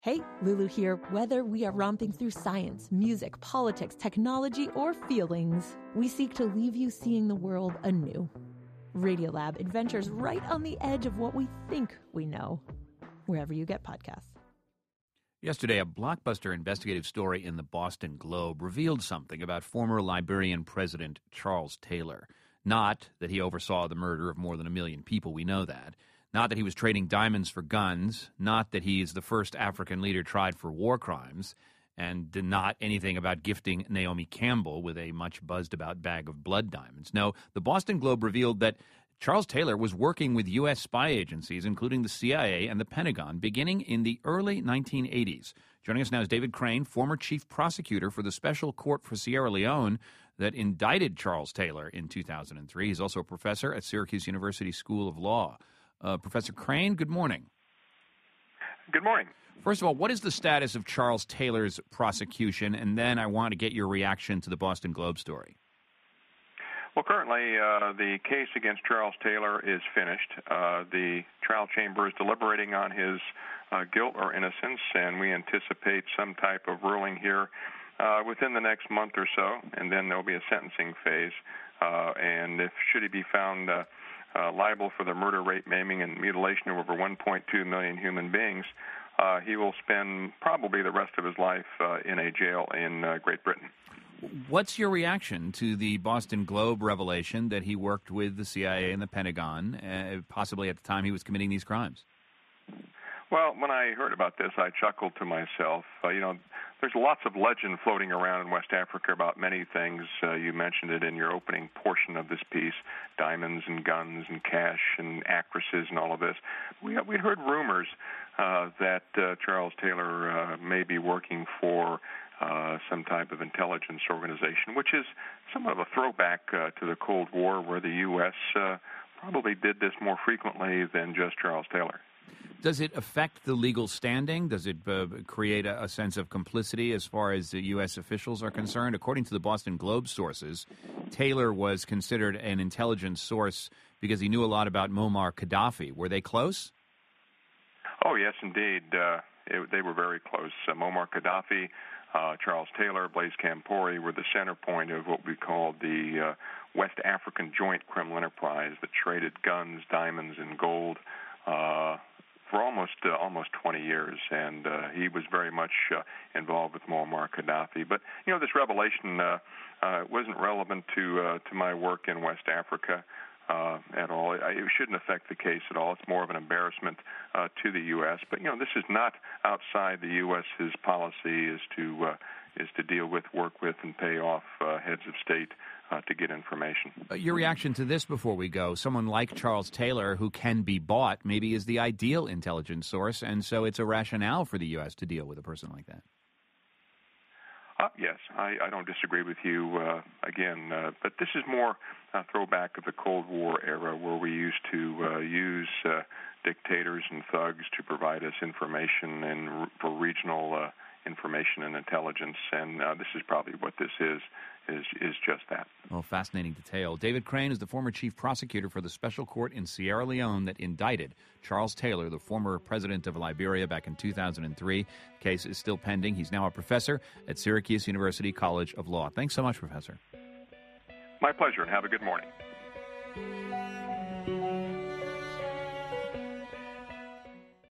Hey, Lulu here. Whether we are romping through science, music, politics, technology, or feelings, we seek to leave you seeing the world anew. Radiolab adventures right on the edge of what we think we know, wherever you get podcasts. Yesterday, a blockbuster investigative story in the Boston Globe revealed something about former Liberian President Charles Taylor. Not that he oversaw the murder of more than 1 million people, we know that. Not that he was trading diamonds for guns, not that he is the first African leader tried for war crimes, and not anything about gifting Naomi Campbell with a much buzzed-about bag of blood diamonds. No, the Boston Globe revealed that Charles Taylor was working with U.S. spy agencies, including the CIA and the Pentagon, beginning in the early 1980s. Joining us now is David Crane, former chief prosecutor for the Special Court for Sierra Leone that indicted Charles Taylor in 2003. He's also a professor at Syracuse University School of Law. Professor Crane, good morning. Good morning. First of all, what is the status of Charles Taylor's prosecution? And then I want to get your reaction to the Boston Globe story. Well, currently, the case against Charles Taylor is finished. The trial chamber is deliberating on his guilt or innocence, and we anticipate some type of ruling here within the next month or so, and then there'll be a sentencing phase. And if should he be found liable for the murder, rape, maiming, and mutilation of over 1.2 million human beings, he will spend probably the rest of his life in a jail in Great Britain. What's your reaction to the Boston Globe revelation that he worked with the CIA and the Pentagon, possibly at the time he was committing these crimes? Well, when I heard about this, I chuckled to myself. There's lots of legend floating around in West Africa about many things. You mentioned it in your opening portion of this piece, diamonds and guns and cash and actresses and all of this. We'd heard rumors that Charles Taylor may be working for some type of intelligence organization, which is somewhat of a throwback to the Cold War, where the U.S. Probably did this more frequently than just Charles Taylor. Does it affect the legal standing? Does it create a sense of complicity as far as the U.S. officials are concerned? According to the Boston Globe sources, Taylor was considered an intelligence source because he knew a lot about Muammar Gaddafi. Were they close? Oh, yes, indeed. They were very close. Muammar Gaddafi, Charles Taylor, Blaise Compaoré were the center point of what we called the West African Joint Criminal Enterprise that traded guns, diamonds, and gold for almost 20 years, and he was very much involved with Muammar Gaddafi. But this revelation wasn't relevant to my work in West Africa at all. It shouldn't affect the case at all. It's more of an embarrassment to the U.S. But this is not outside the U.S.'s policy is to deal with, work with, and pay off heads of state to get information. Your reaction to this before we go, someone like Charles Taylor who can be bought maybe is the ideal intelligence source, and so it's a rationale for the U.S. to deal with a person like that. Yes, I don't disagree with you again, but this is more a throwback of the Cold War era where we used to use dictators and thugs to provide us information and for regional information and intelligence, and this is probably what this is just that. Well, fascinating detail. David Crane is the former chief prosecutor for the Special Court in Sierra Leone that indicted Charles Taylor, the former president of Liberia, back in 2003. The case is still pending. He's now a professor at Syracuse University College of Law. Thanks so much, Professor. My pleasure, and have a good morning.